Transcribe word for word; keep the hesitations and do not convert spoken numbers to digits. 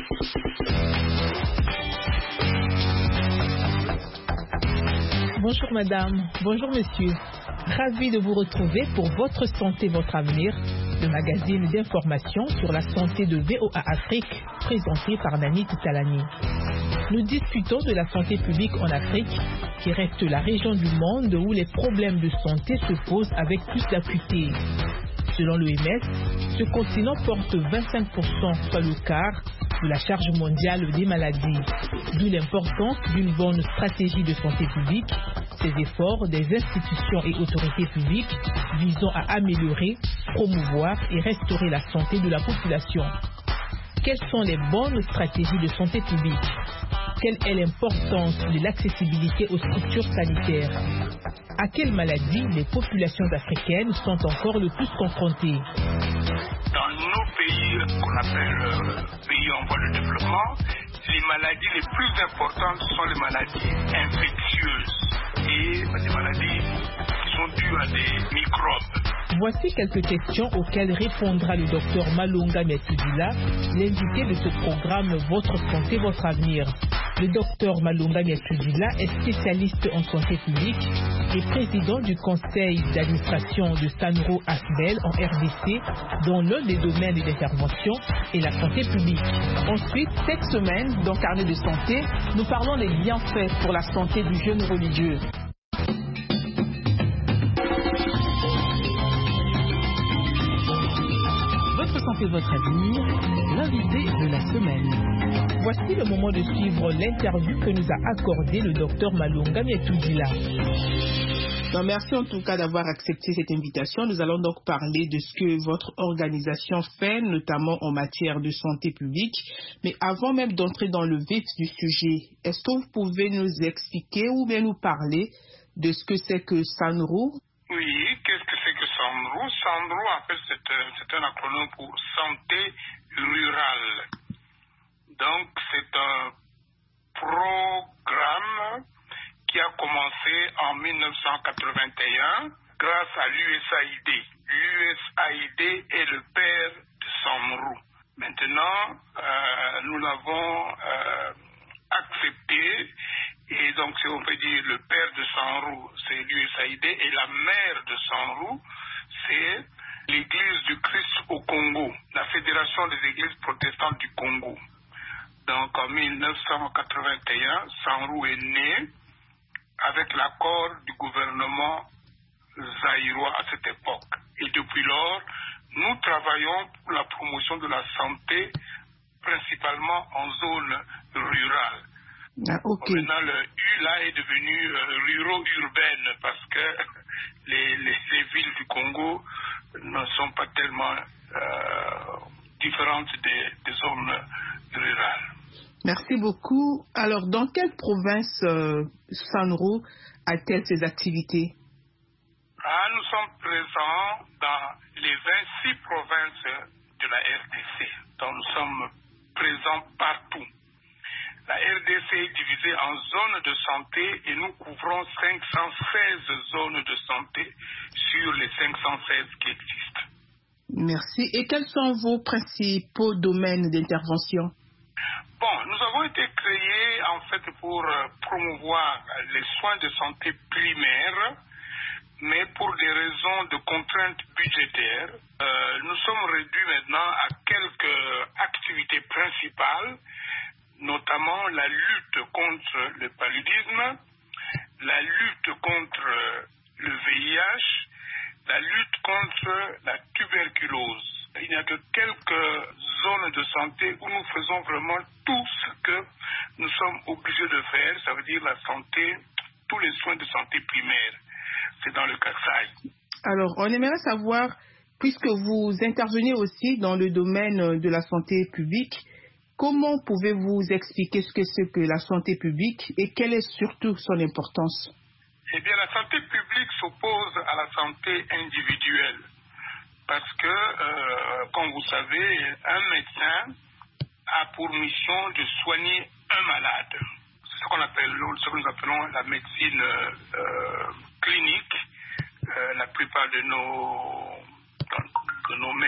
Bonjour madame, bonjour monsieur. Ravi de vous retrouver pour Votre santé, votre avenir, le magazine d'information sur la santé de V O A Afrique, présenté par Nani Talani. Nous discutons de la santé publique en Afrique, qui reste la région du monde où les problèmes de santé se posent avec plus d'acuité. Selon l'O M S, ce continent porte vingt-cinq pour cent, soit le quart, de la charge mondiale des maladies. D'où l'importance d'une bonne stratégie de santé publique, ces efforts des institutions et autorités publiques visant à améliorer, promouvoir et restaurer la santé de la population. Quelles sont les bonnes stratégies de santé publique? Quelle est l'importance de l'accessibilité aux structures sanitaires? À quelles maladies les populations africaines sont encore le plus confrontées? Dans nos pays qu'on appelle euh, pays en voie de développement, les maladies les plus importantes sont les maladies infectieuses et des maladies qui sont dues à des microbes. Voici quelques questions auxquelles répondra le docteur Malunga Metudila, l'invité de ce programme Votre santé, votre avenir. Le docteur Malunga Metudila est spécialiste en santé publique et président du conseil d'administration de Sanro Asbel en R D C, dont l'un des domaines d'intervention est la santé publique. Ensuite, cette semaine, dans Carnet de santé, nous parlons des bienfaits pour la santé du jeûne religieux. Santé, votre avenir, l'invité de la semaine. Voici le moment de suivre l'interview que nous a accordé le docteur Malunga Metudila. Ben, merci en tout cas d'avoir accepté cette invitation. Nous allons donc parler de ce que votre organisation fait, notamment en matière de santé publique. Mais avant même d'entrer dans le vif du sujet, est-ce que vous pouvez nous expliquer ou bien nous parler de ce que c'est que Sanro? Oui, qu'est-ce que c'est que Sanro? Sanro, en fait, c'est un, c'est un acronyme pour santé rurale. Donc, c'est un programme qui a commencé en mille neuf cent quatre-vingt-un grâce à l'U S A I D. L'U S A I D est le père de Sanro. Maintenant, euh, nous l'avons euh, accepté. Et donc, si on peut dire le père de Sanro, c'est l'U S A I D, et la mère de Sanro, c'est l'Église du Christ au Congo, la Fédération des Églises protestantes du Congo. Donc, en mille neuf cent quatre-vingt-un, Sanro est né avec l'accord du gouvernement zaïrois à cette époque. Et depuis lors, nous travaillons pour la promotion de la santé, principalement en zone rurale. Ah, okay. Maintenant, le U là est devenu euh, ruro-urbaine parce que les, les, les villes du Congo ne sont pas tellement euh, différentes des, des zones rurales. Merci beaucoup. Alors, dans quelle province euh, Sanro a-t-elle ses activités? Ah, nous sommes présents dans les vingt-six provinces de la R D C. Donc, nous sommes présents partout. La R D C est divisée en zones de santé et nous couvrons cinq cent seize zones de santé sur les cinq cent seize qui existent. Merci. Et quels sont vos principaux domaines d'intervention? Bon, nous avons été créés en fait pour promouvoir les soins de santé primaires, mais pour des raisons de contraintes budgétaires, euh, nous sommes réduits maintenant à quelques activités principales, notamment la lutte contre le paludisme, la lutte contre le V I H, la lutte contre la tuberculose. Il n'y a que quelques zones de santé où nous faisons vraiment tout ce que nous sommes obligés de faire, ça veut dire la santé, tous les soins de santé primaire. C'est dans le Kasaï. Alors, on aimerait savoir, puisque vous intervenez aussi dans le domaine de la santé publique, comment pouvez-vous expliquer ce que c'est que la santé publique et quelle est surtout son importance? Eh bien, la santé publique s'oppose à la santé individuelle. Parce que, euh, comme vous savez, un médecin a pour mission de soigner un malade. C'est ce qu'on appelle, ce que nous appelons la médecine euh, clinique. Euh, la plupart de nos, de nos